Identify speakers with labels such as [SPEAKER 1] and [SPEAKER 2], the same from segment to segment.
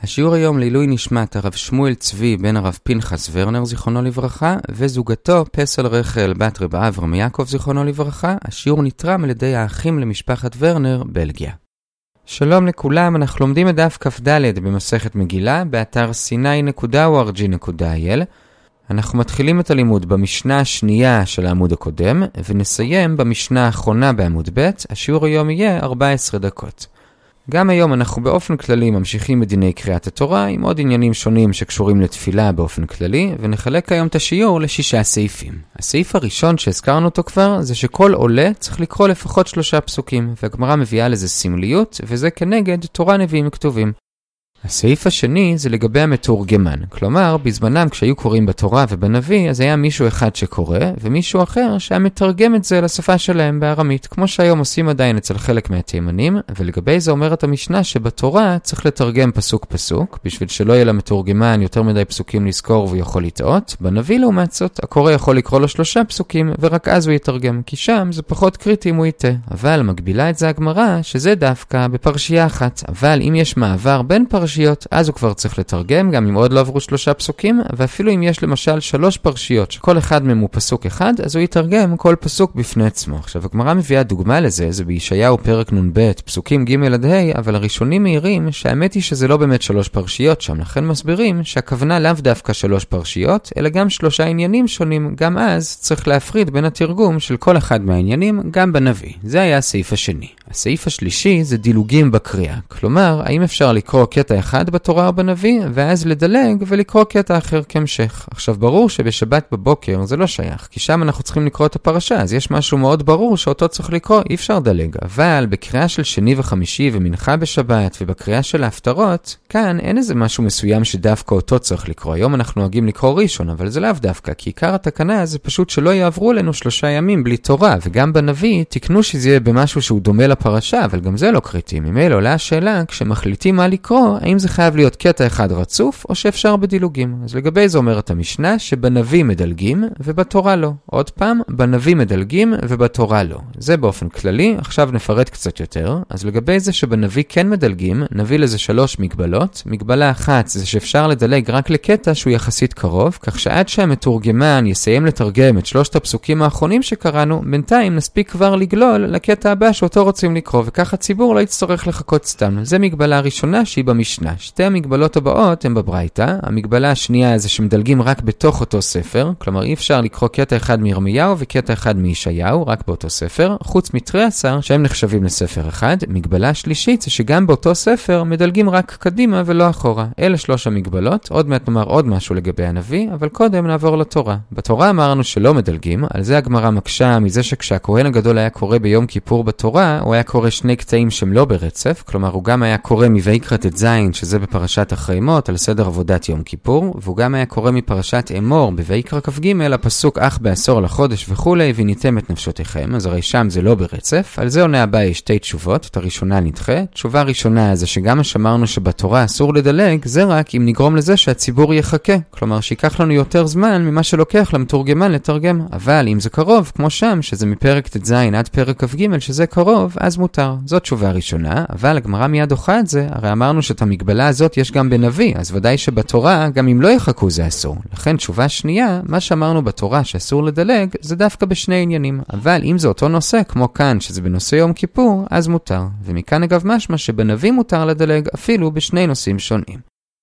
[SPEAKER 1] השיעור היום לעילוי נשמת הרב שמואל צבי בן הרב פנחס ורנר זיכרונו לברכה וזוגתו פסל רחל בת רב אברהם יעקב זיכרונו לברכה. השיעור נתרם על ידי האחים למשפחת ורנר, בלגיה. שלום לכולם, אנחנו לומדים את דף כ"ד במסכת מגילה באתר sinai.org.il. אנחנו מתחילים את הלימוד במשנה השנייה של העמוד הקודם ונסיים במשנה האחרונה בעמוד ב'. השיעור היום יהיה 14 דקות. גם היום אנחנו באופן כללי ממשיכים בדיני קריאת התורה עם עוד עניינים שונים שקשורים לתפילה באופן כללי, ונחלק היום את השיעור ל6 סעיפים. הסעיף הראשון שהזכרנו אותו כבר זה שכל עולה צריך לקרוא לפחות 3 פסוקים, והגמרא מביאה לזה סמליות, וזה כנגד תורה נביאים כתובים. הסעיף השני זה לגבי המתורגמן, כלומר בזמנם כשהיו קוראים בתורה ובנביא אז היה מישהו אחד שקורא ומישהו אחר שהיה מתרגם את זה לשפה שלהם בארמית, כמו שהיום עושים עדיין אצל חלק מהתימנים. ולגבי זה אומרת המשנה שבתורה צריך לתרגם פסוק פסוק בשביל שלא יהיה למתורגמן יותר מדי פסוקים לזכור והוא יכול לטעות. בנביא לעומת זאת הקורא יכול לקרוא לו 3 פסוקים ורק אז הוא יתרגם, כי שם זה פחות קריטי אם הוא יטעה. אבל מגבילה את זה הגמרא שזה דווקא בפרשייה אחת, אבל אם יש מעבר בין פרשיות אז הוא כבר צריך לתרגם, גם אם עוד לא עברו 3 פסוקים, ואפילו אם יש למשל 3 פרשיות שכל אחד מהם הוא פסוק אחד, אז הוא יתרגם כל פסוק בפני עצמו. עכשיו הגמרא מביאה דוגמה לזה, זה בישעיהו פרק נ"ב, פסוקים ג' עד ה', אבל הראשונים מעירים שהאמת היא שזה לא באמת 3 פרשיות שם, לכן מסבירים שהכוונה לאו דווקא 3 פרשיות, אלא גם 3 עניינים שונים. גם אז צריך להפריד בין התרגום של כל אחד מהעניינים גם בנביא. זה היה הסעיף השני. הסעיף השלישי זה דילוגים בקריאה, כלומר האם אפשר לקרוא קטע אחד בתורה או בנביא ואז לדלג ולקרוא קטע אחר כמשך. עכשיו ברור שבשבת בבוקר זה לא שייך, כי שם אנחנו צריכים לקרוא את הפרשה, אז יש משהו מאוד ברור שאותו צריך לקרוא, אי אפשר לדלג. אבל בקריאה של שני וחמישי ומנחה בשבת ובקריאה של ההפטרות, כאן אין איזה משהו מסוים שדווקא אותו צריך לקרוא. היום אנחנו נוהגים לקרוא ראשון, אבל זה לאו דווקא, כי עיקר התקנה זה פשוט שלא יעברו לנו 3 ימים בלי תורה, וגם בנביא תקנו שזה יהיה במשהו שהוא דומה לפרשה, אבל גם זה לא קריטי. ממילא עולה השאלה, כשמחליטים מה לקרוא, האם זה חייב להיות קטע אחד רצוף, או שאפשר בדילוגים. אז לגבי זה אומרת המשנה שבנביא מדלגים ובתורה לא. עוד פעם, בנביא מדלגים ובתורה לא. זה באופן כללי. עכשיו נפרט קצת יותר. אז לגבי זה שבנביא כן מדלגים, נביא לזה 3 מגבלות. מגבלה אחת זה שאפשר לדלג רק לקטע שהוא יחסית קרוב, כך שעד שהמתורגמן יסיים לתרגם את 3 הפסוקים האחרונים שקראנו, בינתיים נספיק כבר לגלול לקטע הבא שאותו רוצים לקרוא, וכך הציבור לא יצטרך לחכות סתם. זה מגבלה ראשונה שהיא במשנה. 2 המגבלות הבאות הן בברייתא. המגבלה השנייה זה שמדלגים רק בתוך אותו ספר, כלומר אי אפשר לקרוא קטע אחד מירמיהו וקטע אחד מישעיהו, רק באותו ספר, חוץ מתריעשר שהם נחשבים לספר אחד. מגבלה שלישית זה שגם באותו ספר מדלגים רק קדימה ולא אחורה. אלה 3 המגבלות. עוד מעט נאמר עוד משהו לגבי הנביא, אבל קודם נעבור לתורה. בתורה אמרנו שלא מדלגים, על זה הגמרא מקשה מזה שכשהכהן הגדול היה קורא ביום כיפור בתורה, הוא היה קורא 2 קטעים שהם לא ברצף, כלומר הוא גם היה קורא מויקרא ט"ז שזה בפרשת אחרי מות על סדר עבודת יום כיפור, והוא גם היה קורא מפרשת אמור בויקרא כ"ג הפסוק אך בעשור לחודש וכולי וניתם את נפשותיכם. אז הרי שם זה לא ברצף. על זה עונה הבאה יש 2 תשובות. את הראשונה נדחה. תשובה ראשונה זה שגם מה שאמרנו שבתורה אסור לדלג, זה רק אם נגרום לזה שהציבור יחכה, כלומר שיקח לנו יותר זמן ממה שלוקח למתורגמן לתרגם. אבל אם זה קרוב כמו שם שזה מפרק ט"ז עד פרק כ"ג שזה קרוב, אז מותר. זאת תשובה ראשונה. אבל הגמרא מיד דוחה את זה, הרי אמרנו שאת המגבלה הזאת יש גם בנביא, אז ודאי שבתורה גם אם לא יחכו זה אסור. לכן תשובה שנייה, מה שאמרנו בתורה שאסור לדלג זה דווקא ב2 עניינים, אבל אם זה אותו נושא כמו כאן שזה בנושא יום כיפור אז מותר. ומכאן אגב משמע שבנביא מותר לדלג אפילו ב2 נושאים שונים.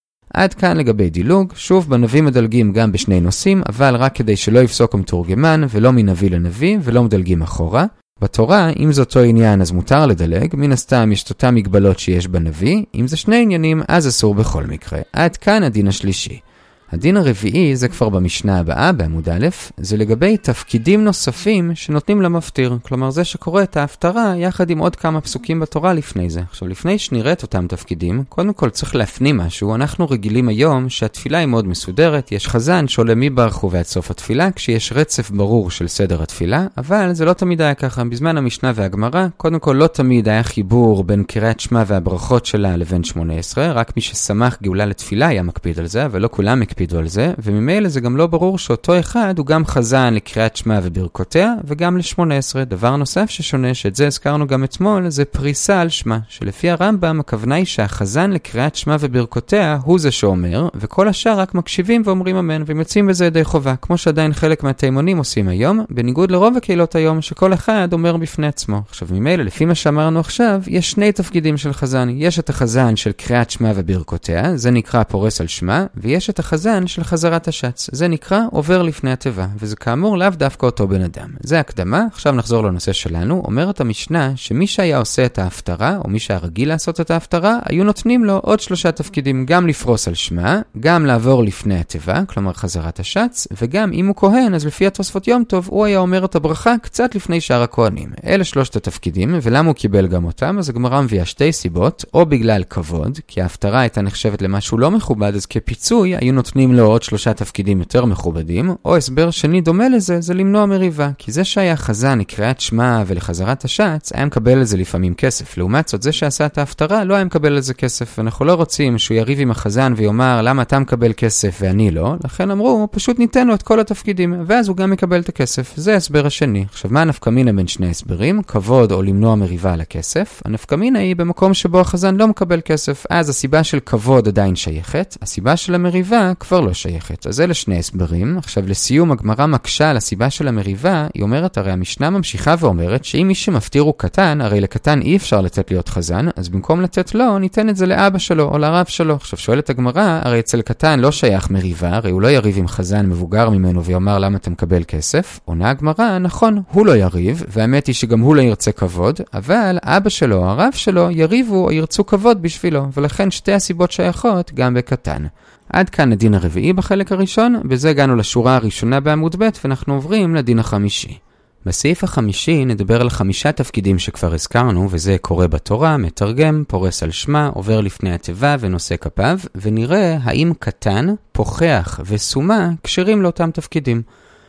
[SPEAKER 1] עד כאן לגבי דילוג. שוב, בנביא מדלגים גם ב2 נושאים, אבל רק כדי שלא יפסוק המתורגמן ולא מנביא לנביא ולא מדלגים אחורה. בתורה, אם זה אותו עניין אז מותר לדלג, מן הסתם יש אותם מגבלות שיש בנביא. אם זה 2 עניינים אז אסור בכל מקרה. עד כאן הדין השלישי. הדין הרביעי זה כבר במשנה הבאה בעמוד א', זה לגבי תפקידים נוספים שנותנים למפטיר, כלומר זה שקורא את ההפטרה יחד עם עוד כמה פסוקים בתורה לפני זה. עכשיו לפני שנראה את אותם תפקידים, קודם כל צריך להפנים משהו. אנחנו רגילים היום שהתפילה היא מאוד מסודרת, יש חזן שעולה מברכו ועד סוף התפילה, כשיש רצף ברור של סדר התפילה, אבל זה לא תמיד היה ככה. בזמן המשנה והגמרא, קודם כל לא תמיד היה חיבור בין קריאת שמע והברכות שלה לבין 18, רק מי ששמח גאולה לתפילה היה מקפיד על זה, אבל לא כולם יקפידו על זה, וממילא זה גם לא ברור שאותו אחד הוא גם חזן לקריאת שמע וברכותיה, וגם ל-18. דבר נוסף ששונה, שאת זה הזכרנו גם אתמול, זה פריסה על שמע, שלפי הרמב"ם הכוונה היא שהחזן לקריאת שמע וברכותיה הוא זה שאומר, וכל השאר רק מקשיבים ואומרים אמן, והם יוצאים בזה ידי חובה, כמו שעדיין חלק מהתימונים עושים היום, בניגוד לרוב הקהילות היום, שכל אחד אומר בפני עצמו. עכשיו ממילא, לפי מה שאמרנו עכשיו, יש שני תפקידים של חזן. יש את החזן של קריאת שמע וברכותיה, זה נקרא פורס על שמע, ויש את החזן של חזרת השץ, זה נקרא עובר לפני התיבה, וזה כאמור לאו דווקא אותו בן אדם. זה הקדמה, עכשיו נחזור לנושא שלנו. אומרת המשנה שמי שהיה עושה את ההפטרה, או מי שהיה רגיל לעשות את ההפטרה, היו נותנים לו עוד 3 תפקידים, גם לפרוס על שמע, גם לעבור לפני התיבה, כלומר חזרת השץ, וגם אם הוא כהן, אז לפי התוספות יום טוב, הוא היה אומר את הברכה קצת לפני שאר הכהנים. אלה 3 התפקידים, ולמה הוא קיבל גם אותם? אז הגמרא מביאה 2 סיבות, או בגלל כבוד, כי ההפטרה הייתה נחשבת למשהו לא מכובד, אז כפיצוי היו נותנים לו עוד 3 תפקידים יותר מכובדים, או הסבר שני דומה לזה, זה למנוע מריבה, כי זה שהיה חזן לקריאת שמע ולחזרת השץ, היה מקבל לזה לפעמים כסף. לעומת זאת, זה שעשה את ההפטרה לא היה מקבל לזה כסף, ואנחנו לא רוצים שהוא יריב עם החזן ויאמר למה אתה מקבל כסף ואני לא, לכן אמרו, פשוט ניתן לו את כל התפקידים, ואז הוא גם מקבל את הכסף. זה ההסבר השני. עכשיו, מה הנפקמינה בין שני הסברים? כבוד או למנוע מריבה על הכסף. הנפקמינה היא במקום שבו החזן לא מקבל כסף, אז הסיבה של כבוד עדיין שייכת, הסיבה של המריבה כבר לא שייכת. אז אלה 2 הסברים. עכשיו, לסיום, הגמרא מקשה על הסיבה של המריבה. היא אומרת, הרי המשנה ממשיכה ואומרת שאם מי שמפטיר הוא קטן, הרי לקטן אי אפשר לתת להיות חזן, אז במקום לתת לו, ניתן את זה לאבא שלו או לרב שלו. עכשיו, שואלת הגמרא, הרי אצל קטן לא שייך מריבה, הרי הוא לא יריב עם חזן מבוגר ממנו ויאמר למה אתה מקבל כסף. עונה הגמרא, נכון, הוא לא יריב, והאמת היא שגם הוא לא ירצה כבוד, אבל אבא שלו או הרב שלו יריבו או ירצו כבוד בשבילו, ולכן 2 הסיבות שייכות גם בקטן. עד כאן הדין הרביעי בחלק הראשון, בזה הגענו לשורה הראשונה בעמוד ב' ואנחנו עוברים לדין החמישי. בסעיף החמישי נדבר על 5 תפקידים שכבר הזכרנו, וזה קורא בתורה, מתרגם, פורס על שמע, עובר לפני התיבה ונושא כפיו, ונראה האם קטן, פוחח וסומה קשרים לאותם תפקידים.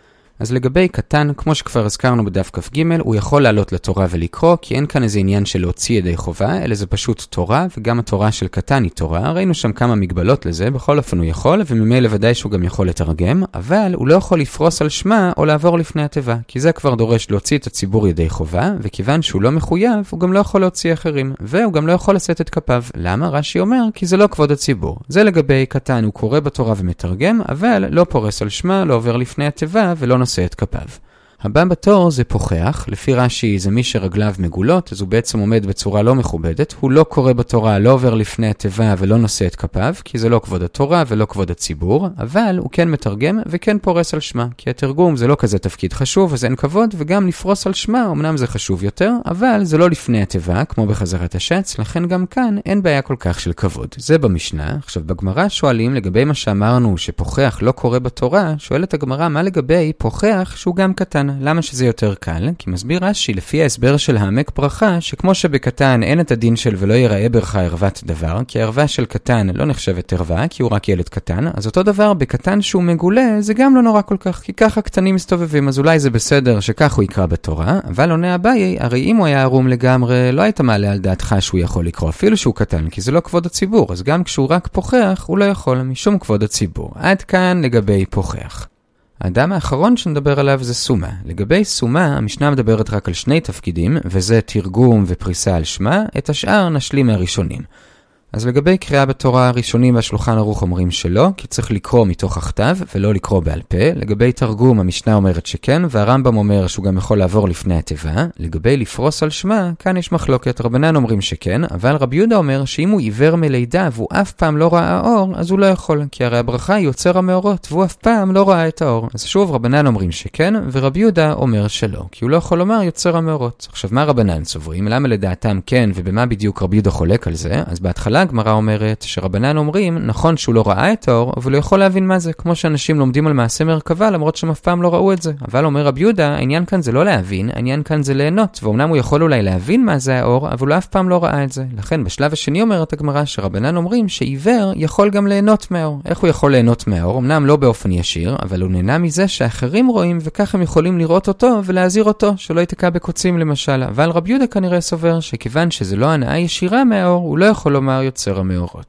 [SPEAKER 1] אז לגבי קטן, כמו שכבר הזכרנו בדף כ"ג, הוא יכול לעלות לתורה ולקרוא, כי אין כאן איזה עניין של להוציא ידי חובה, אלא זה פשוט תורה, וגם התורה של קטן היא תורה. ראינו שם כמה מגבלות לזה, בכל אופן הוא יכול, וממילא ודאי שהוא גם יכול לתרגם, אבל הוא לא יכול לפרוס על שמע או לעבור לפני התיבה, כי זה כבר דורש להוציא את הציבור ידי חובה, וכיוון שהוא לא מחויב, הוא גם לא יכול להוציא אחרים, והוא גם לא יכול לשאת את כפיו. למה? רש"י אומר, כי זה לא כבוד הציבור. זה לגבי קטן, הוא קורא בתורה ומתרגם, אבל לא פורס על שמע, לא עובר לפני התיבה ולא נושא את כפיו. הבא בתור זה פוחח, לפי רש"י זה מי שרגליו מגולות, אז הוא בעצם עומד בצורה לא מכובדת, הוא לא קורא בתורה, לא עובר לפני התיבה ולא נושא את כפיו, כי זה לא כבוד התורה ולא כבוד הציבור, אבל הוא כן מתרגם וכן פורס על שמע, כי התרגום זה לא כזה תפקיד חשוב, אז אין כבוד, וגם לפרוס על שמע, אמנם זה חשוב יותר, אבל זה לא לפני התיבה, כמו בחזרת השץ, לכן גם כאן אין בעיה כל כך של כבוד. זה במשנה. עכשיו בגמרא שואלים לגבי מה שאמרנו שפוחח לא קורא בתורה, שואלת הגמרא מה לגבי פוחח שהוא גם קטן. למה שזה יותר קל? כי מסביר רש"י לפי ההסבר של העמק ברכה, שכמו שבקטן אין את הדין של ולא ייראה ברכה ערוות דבר, כי הערווה של קטן לא נחשבת ערווה, כי הוא רק ילד קטן, אז אותו דבר בקטן שהוא מגולה, זה גם לא נורא כל כך, כי ככה קטנים מסתובבים, אז אולי זה בסדר שכך הוא יקרא בתורה, אבל עונה אביי, הרי אם הוא היה ערום לגמרי, לא היית מעלה על דעתך שהוא יכול לקרוא, אפילו שהוא קטן, כי זה לא כבוד הציבור, אז גם כשהוא רק פוחח, הוא לא יכול משום כבוד הציבור. עד כאן לגבי פוחח. האדם האחרון שנדבר עליו זה סומה. לגבי סומה, המשנה מדברת רק על 2 תפקידים, וזה תרגום ופריסה על שמה, את השאר נשלים מהראשונים. אז לגבי קריאה בתורה הראשונים והשולחן ערוך אומרים שלא, כי צריך לקרוא מתוך הכתב ולא לקרוא בעל פה. לגבי תרגום המשנה אומרת שכן, והרמב"ם אומר שהוא גם יכול לעבור לפני התיבה. לגבי לפרוס על שמה, כאן יש מחלוקת. רבנן אומרים שכן, אבל רבי יהודה אומר שאם הוא עיוור מלידה והוא אף פעם לא ראה אור, אז הוא לא יכול, כי הרי הברכה היא יוצר המאורות, והוא אף פעם לא ראה את האור. אז שוב רבנן אומרים שכן, ורבי יהודה אומר שלא, כי הוא לא יכול לומר יוצר המאורות. עכשיו מה רבנן סוברים? למה לדעתם כן, ובמה בדיוק רבי יהודה חולק על זה? אז בהתחלה הגמרא אומרת שרבנן אומרים, נכון שהוא לא ראה את האור, אבל הוא יכול להבין מה זה, כמו שאנשים לומדים על מעשה מרכבה, למרות שהם אף פעם לא ראו את זה. אבל אומר רבי יהודה, העניין כאן זה לא להבין, העניין כאן זה ליהנות, ואומנם הוא יכול אולי להבין מה זה האור, אבל הוא אף פעם לא ראה את זה. לכן בשלב השני אומרת הגמרא שרבנן אומרים שעיוור יכול גם ליהנות מהאור. איך הוא יכול ליהנות מהאור? אמנם לא באופן ישיר, אבל הוא נהנה מזה שאחרים רואים, וכך הם יכולים לראות אותו ולהזהיר אותו, שלא ייתקע בקוצים למשל. אבל רבי יהודה כנראה סובר שכיוון שזה לא הנאה ישירה מהאור, הוא לא יכול לומר יוצר המאורות.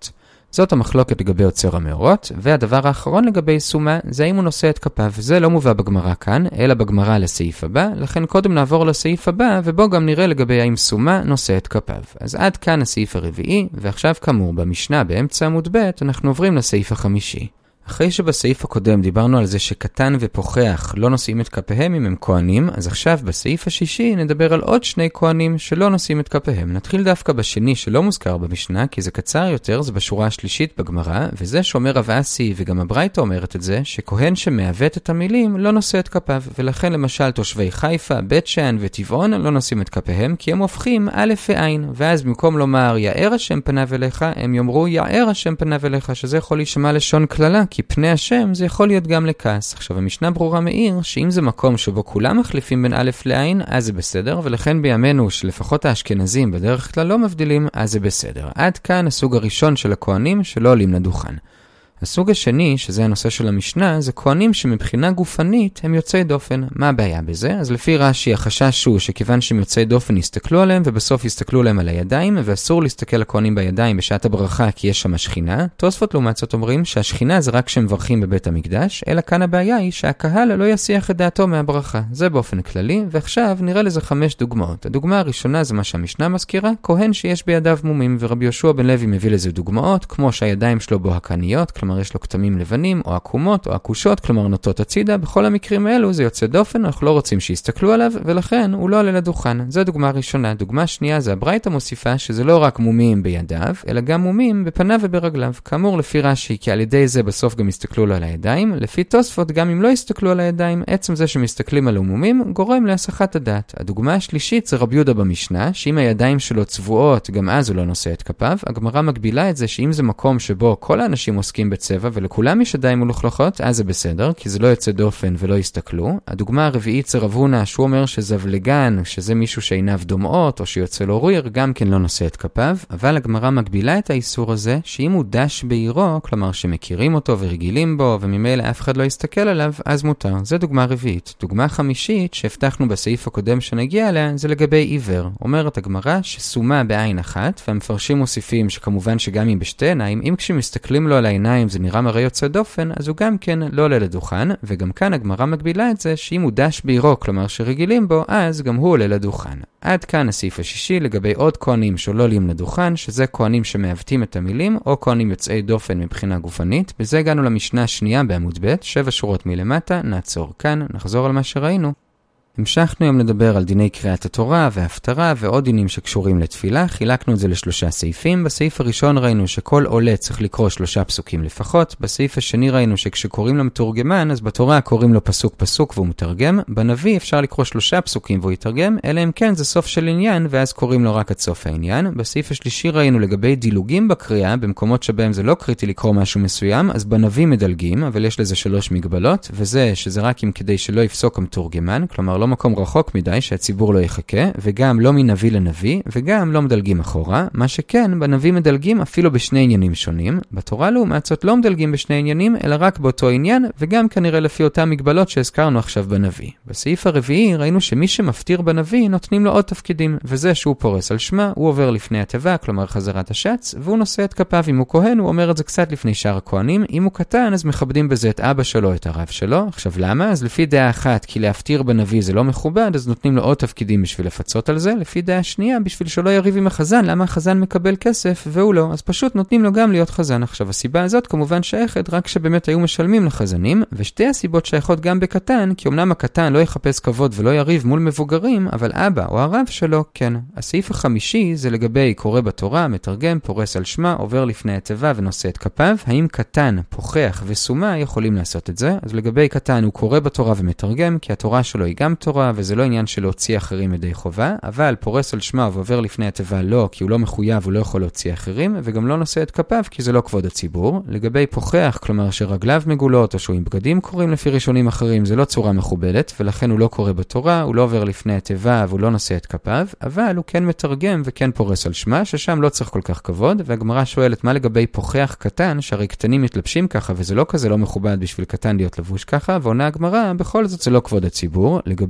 [SPEAKER 1] זאת המחלוקת לגבי אוצר המאורות, והדבר האחרון לגבי סומה זה האם הוא נושא את כפיו. זה לא מובא בגמרא כאן, אלא בגמרא לסעיף הבא, לכן קודם נעבור לסעיף הבא, ובו גם נראה לגבי האם סומה נושא את כפיו. אז עד כאן הסעיף הרביעי, ועכשיו כאמור במשנה באמצע עמוד ב' אנחנו עוברים לסעיף החמישי. אחרי שבסעיף הקודם דיברנו על זה שקטן ופוחח לא נושאים את כפיהם אם הם כהנים, אז עכשיו בסעיף השישי נדבר על עוד שני כהנים שלא נושאים את כפיהם. נתחיל דווקא בשני שלא מוזכר במשנה, כי זה קצר יותר, זה בשורה השלישית בגמרא, וזה שאומר רב אסי וגם הברייתא אומרת את זה, שכהן שמעוות את המילים לא נושא את כפיו, ולכן למשל תושבי חיפה, בית שאן וטבעון לא נושאים את כפיהם, כי הם הופכים א' ועין, ואז במקום לומר יאר השם פניו אליך, הם יאמרו יאר השם פניו אליך, שזה יכול להישמע לשון כללה, כי פני השם זה יכול להיות גם לכעס. עכשיו המשנה ברורה מאיר שאם זה מקום שבו כולם מחליפים בין א' לעין, אז זה בסדר, ולכן בימינו שלפחות האשכנזים בדרך כלל לא מבדילים, אז זה בסדר. עד כאן הסוג הראשון של הכהנים שלא עולים לדוכן. הסוג השני, שזה הנושא של המשנה, זה כהנים שמבחינה גופנית הם יוצאי דופן. מה הבעיה בזה? אז לפי רש"י החשש הוא שכיוון שהם יוצאי דופן יסתכלו עליהם ובסוף יסתכלו עליהם על הידיים, ואסור להסתכל לכהנים בידיים בשעת הברכה כי יש שם השכינה. תוספות לעומת זאת אומרים שהשכינה זה רק שמברכים בבית המקדש, אלא כאן הבעיה היא שהקהל לא יסיח את דעתו מהברכה. זה באופן כללי, ועכשיו נראה לזה 5 דוגמאות. הדוגמה הראשונה זה מה שהמשנה מזכירה, כהן שיש בידיו מומים, ורבי יהושע בן לוי מביא לזה דוגמאות, כמו שהידיים שלו בוהקניות, כלומר יש לו כתמים לבנים או עקומות או עקושות, כלומר נוטות הצידה. בכל המקרים האלו זה יוצא דופן, אנחנו לא רוצים שיסתכלו עליו, ולכן הוא לא עולה לדוכן. זו דוגמה ראשונה. דוגמה שנייה זה הברייתא מוסיפה שזה לא רק מומים בידיו, אלא גם מומים בפניו וברגליו. כאמור לפי רש"י, כי על ידי זה בסוף גם יסתכלו לו על הידיים. לפי תוספות, גם אם לא יסתכלו על הידיים, עצם זה שמסתכלים על מומים גורם להסחת הדעת. הדוגמה השלישית זה רבי יהודה במשנה, שאם הידיים שלו צבועות, גם אז הוא לא נושא את כפיו. הגמרא מגבילה את זה שאם זה מקום שבו כל האנשים עוסקים בצבע ולכולם יש ידיים מלוכלכות, אז זה בסדר, כי זה לא יוצא דופן ולא יסתכלו. הדוגמה הרביעית זה רב הונא, שהוא אומר שזבלגן, שזה מישהו שעיניו דומעות או שיוצא לו ריר, גם כן לא נושא את כפיו. אבל הגמרא מגבילה את האיסור הזה, שאם הוא דש בעירו, כלומר שמכירים אותו ורגילים בו וממילא אף אחד לא יסתכל עליו, אז מותר. זה דוגמה רביעית. דוגמה חמישית שהבטחנו בסעיף הקודם שנגיע אליה, זה לגבי עיוור. אומרת הגמרא שסומה בעין אחת, והמפרשים מוסיפים שכמובן שגם אם בשתי עיניים, אם כשמסתכלים לו על העיניים זה נראה מראה יוצא דופן, אז הוא גם כן לא עולה לדוכן, וגם כאן הגמרא מגבילה את זה שאם הוא דש בעירו, כלומר שרגילים בו, אז גם הוא עולה לדוכן. עד כאן הסעיף השישי לגבי עוד כהנים שלא עולים לדוכן, שזה כהנים שמעוותים את המילים, או כהנים יוצאי דופן מבחינה גופנית. בזה הגענו למשנה השנייה בעמוד ב', 7 שורות מלמטה, נעצור כאן, נחזור על מה שראינו. המשכנו היום לדבר על דיני קריאת התורה וההפטרה ועוד דינים שקשורים לתפילה. חילקנו את זה ל3 סעיפים. בסעיף הראשון ראינו שכל עולה צריך לקרוא 3 פסוקים לפחות. בסעיף השני ראינו שכשקוראים למתורגמן, אז בתורה קוראים לו פסוק פסוק והוא מתרגם. בנביא אפשר לקרוא 3 פסוקים והוא יתרגם, אלא אם כן זה סוף של עניין ואז קוראים לו רק עד סוף העניין. בסעיף השלישי ראינו לגבי דילוגים בקריאה, במקומות שבהם זה לא קריטי לקרוא משהו מסוים, אז בנביא מדלגים, אבל יש לזה 3 מגבלות, וזה שזה רק אם כדי שלא יפסוק המתורגמן, כלומר לא מקום רחוק מדי שהציבור לא יחכה, וגם לא מנביא לנביא, וגם לא מדלגים אחורה. מה שכן, בנביא מדלגים אפילו בשני עניינים שונים. בתורה לעומת זאת לא מדלגים בשני עניינים, אלא רק באותו עניין, וגם כנראה לפי אותם מגבלות שהזכרנו עכשיו בנביא. בסעיף הרביעי ראינו שמי שמפטיר בנביא נותנים לו עוד תפקידים, וזה שהוא פורס על שמה, הוא עובר לפני התיבה, כלומר חזרת השץ, והוא נושא את כפיו. אם הוא כהן, הוא אומר את זה קצת לפני שאר הכהנים. אם הוא קטן, אז מכבדים בזה את אבא שלו, את הרב שלו. עכשיו למה? אז לפי דעה אחת, כי להפטיר בנביא זה לא מכובד, אז נותנים לו עוד תפקידים בשביל לפצות על זה. לפי דעה שנייה, בשביל שלא יריב עם החזן, למה החזן מקבל כסף והוא לא, אז פשוט נותנים לו גם להיות חזן. עכשיו הסיבה הזאת כמובן שייכת רק שבאמת היו משלמים לחזנים, ושתי הסיבות שייכות גם בקטן, כי אמנם הקטן לא יחפש כבוד ולא יריב מול מבוגרים, אבל אבא או הרב שלו כן. הסעיף החמישי זה לגבי קורא בתורה, מתרגם, פורס על שמה, עובר לפני התיבה ונושא את כפיו. האם קטן, פוחח וסומה יכולים לעשות את זה? אז לגבי קטן הוא קורא בתורה ומתרגם, כי התורה שלו היא גם תורה, וזה לא עניין של להוציא אחרים ידי חובה, אבל פורס על שמה ועובר לפני התיבה לא, כי הוא לא מחויב, הוא לא יכול להוציא אחרים, וגם לא נושא את כפיו, כי זה לא כבוד הציבור. לגבי פוחח, כלומר שרגליו מגולות, או שהוא עם בגדים קוראים לפי ראשונים אחרים, זה לא צורה מכובדת, ולכן הוא לא קורא בתורה, הוא לא עובר לפני התיבה, והוא לא נושא את כפיו, אבל הוא כן מתרגם וכן פורס על שמה, ששם לא צריך כל כך כבוד. והגמרא שואלת מה לגבי פוחח קטן, שהרי קטנים מתלבשים ככה, וזה לא כזה לא מכובד בשביל קטן להיות לבוש ככה, ועונה הגמרא, בכל זאת זה לא כבוד הציבור. לגבי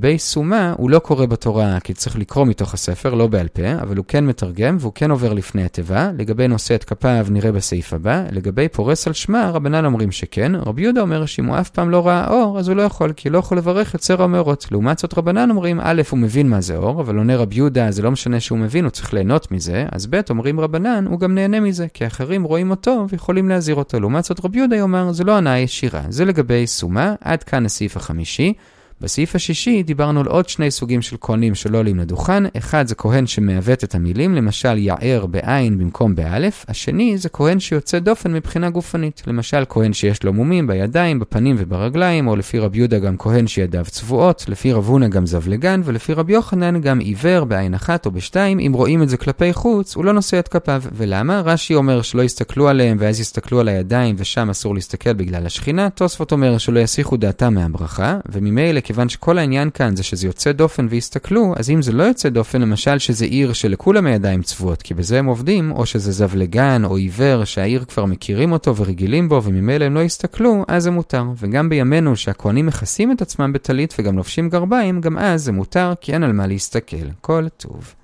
[SPEAKER 1] לגבי סומה, הוא לא קורא בתורה, כי צריך לקרוא מתוך הספר, לא בעל פה, אבל הוא כן מתרגם, והוא כן עובר לפני התיבה. לגבי נושא את כפיו, נראה בסעיף הבא. לגבי פורס על שמה, רבנן אומרים שכן. רבי יהודה אומר שאם הוא אף פעם לא ראה אור, אז הוא לא יכול, כי לא יכול לברך את סר המאורות. לעומת זאת רבנן אומרים, א', הוא מבין מה זה אור, אבל עונה רבי יהודה, זה לא משנה שהוא מבין, הוא צריך ליהנות מזה. אז ב', אומרים רבנן, הוא גם נהנה מזה, כי אחרים רואים אותו ויכולים להזהיר אותו. לעומת זאת רבי יהודה אומר, זה לא הנאה ישירה. זה לגבי סומה. עד כאן הסעיף החמישי. בסעיף השישי דיברנו על עוד שני סוגים של כהנים שלא עולים לדוכן. אחד זה כהן שמעוות את המילים, למשל יער בעין במקום באלף. השני זה כהן שיוצא דופן מבחינה גופנית, למשל כהן שיש לו מומים בידיים, בפנים וברגליים, או לפי רבי יהודה גם כהן שידיו צבועות, לפי רב הונא גם זבלגן, ולפי רבי יוחנן גם עיוור בעין אחת או בשתיים. אם רואים את זה כלפי חוץ, הוא לא נושא את כפיו. ולמה? רש"י אומר שלא יסתכלו עליהם ואז יסתכלו על הידיים ושם אסור להסתכל בגלל השכינה. תוספות אומר שלא יסיחו דעתם מהברכה, וממילא כיוון שכל העניין כאן זה שזה יוצא דופן ויסתכלו, אז אם זה לא יוצא דופן, למשל שזה עיר שלכולם הידיים צבועות, כי בזה הם עובדים, או שזה זבלגן או עיוור שהעיר כבר מכירים אותו ורגילים בו וממילא הם לא יסתכלו, אז זה מותר. וגם בימינו שהכהנים מכסים את עצמם בטלית וגם לובשים גרביים, גם אז זה מותר כי אין על מה להסתכל. כל טוב.